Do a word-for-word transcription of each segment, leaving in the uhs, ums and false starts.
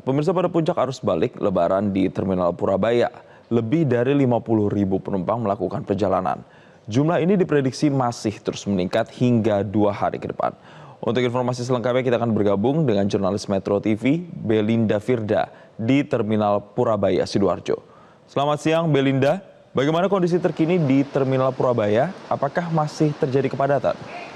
Pemirsa, pada puncak arus balik Lebaran di Terminal Purabaya, lebih dari lima puluh ribu penumpang melakukan perjalanan. Jumlah ini diprediksi masih terus meningkat hingga dua hari ke depan. Untuk informasi selengkapnya kita akan bergabung dengan jurnalis Metro T V, Belinda Firda, di Terminal Purabaya, Sidoarjo. Selamat siang Belinda, bagaimana kondisi terkini di Terminal Purabaya? Apakah masih terjadi kepadatan?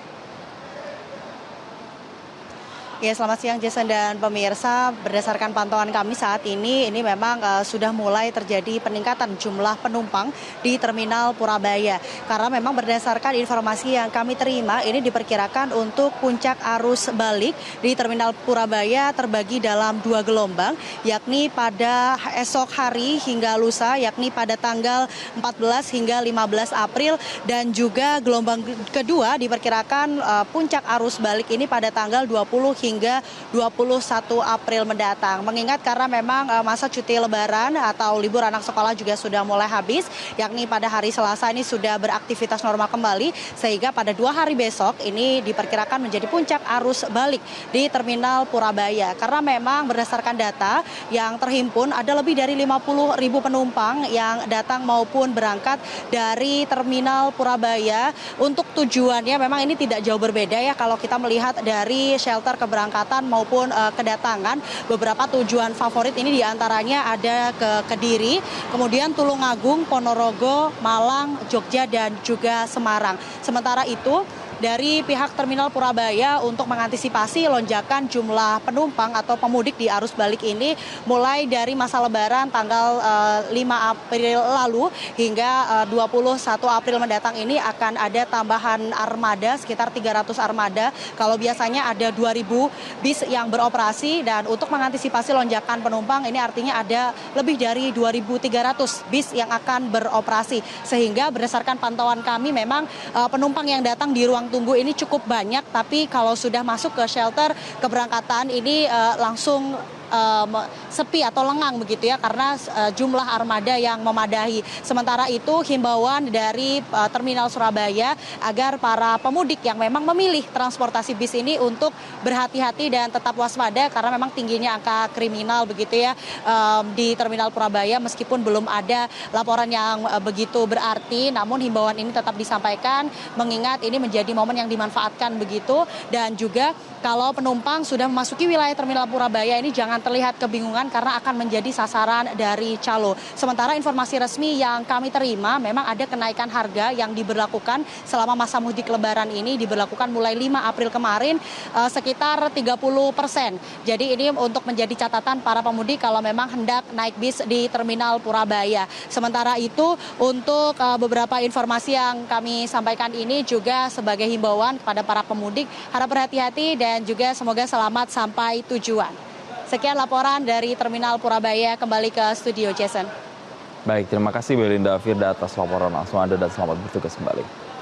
Ya, selamat siang Jason dan pemirsa. Berdasarkan pantauan kami saat ini, ini memang uh, sudah mulai terjadi peningkatan jumlah penumpang di Terminal Purabaya. Karena memang berdasarkan informasi yang kami terima, ini diperkirakan untuk puncak arus balik di Terminal Purabaya terbagi dalam dua gelombang, yakni pada esok hari hingga lusa, yakni pada tanggal empat belas hingga lima belas April, dan juga gelombang kedua diperkirakan uh, puncak arus balik ini pada tanggal dua puluh hingga dua puluh satu April mendatang. Mengingat karena memang uh, masa cuti lebaran atau libur anak sekolah juga sudah mulai habis, yakni pada hari Selasa ini sudah beraktivitas normal kembali, sehingga pada dua hari besok ini diperkirakan menjadi puncak arus balik di Terminal Purabaya. Karena memang berdasarkan data yang terhimpun ada lebih dari lima puluh ribu penumpang yang datang maupun berangkat dari Terminal Purabaya. Untuk tujuannya memang ini tidak jauh berbeda ya kalau kita melihat dari shelter keberangkatan keberangkatan maupun uh, kedatangan. Beberapa tujuan favorit ini diantaranya ada ke Kediri, kemudian Tulungagung, Ponorogo, Malang, Jogja, dan juga Semarang. Sementara itu, dari pihak Terminal Purabaya untuk mengantisipasi lonjakan jumlah penumpang atau pemudik di arus balik ini mulai dari masa lebaran tanggal uh, lima April lalu hingga uh, dua puluh satu April mendatang ini akan ada tambahan armada sekitar tiga ratus armada. Kalau biasanya ada dua ribu bis yang beroperasi, dan untuk mengantisipasi lonjakan penumpang ini artinya ada lebih dari dua ribu tiga ratus bis yang akan beroperasi. Sehingga berdasarkan pantauan kami memang uh, penumpang yang datang di ruang tunggu ini cukup banyak, tapi kalau sudah masuk ke shelter keberangkatan ini uh, langsung uh, sepi atau lengang begitu ya, karena uh, jumlah armada yang memadahi. Sementara itu himbauan dari uh, Terminal Surabaya agar para pemudik yang memang memilih transportasi bis ini untuk berhati-hati dan tetap waspada karena memang tingginya angka kriminal begitu ya um, di Terminal Purabaya. Meskipun belum ada laporan yang uh, begitu berarti, namun himbauan ini tetap disampaikan mengingat ini menjadi momen yang dimanfaatkan begitu. Dan juga kalau penumpang sudah memasuki wilayah Terminal Purabaya ini jangan terlihat kebingungan karena akan menjadi sasaran dari calo. Sementara informasi resmi yang kami terima memang ada kenaikan harga yang diberlakukan selama masa mudik lebaran ini, diberlakukan mulai lima April kemarin uh, sekitar tiga puluh persen. Jadi ini untuk menjadi catatan para pemudik kalau memang hendak naik bis di Terminal Purabaya. Sementara itu untuk uh, beberapa informasi yang kami sampaikan ini juga sebagai himbauan kepada para pemudik, harap berhati-hati dan juga semoga selamat sampai tujuan. Sekian laporan dari Terminal Purabaya, kembali ke studio Jason. Baik, terima kasih Belinda Firda atas laporan langsung Anda dan selamat bertugas kembali.